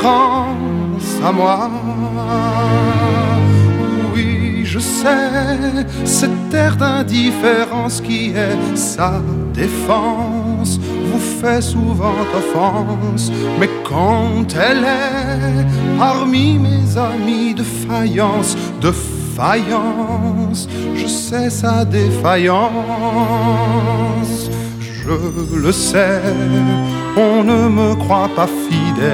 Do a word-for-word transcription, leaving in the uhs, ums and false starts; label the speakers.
Speaker 1: pense à moi. Oui, je sais, cette air d'indifférence qui est sa défense vous fait souvent offense, mais quand elle est parmi mes amis de faïence, de faïence, je sais sa défaillance. Je le sais, on ne me croit pas fidèle.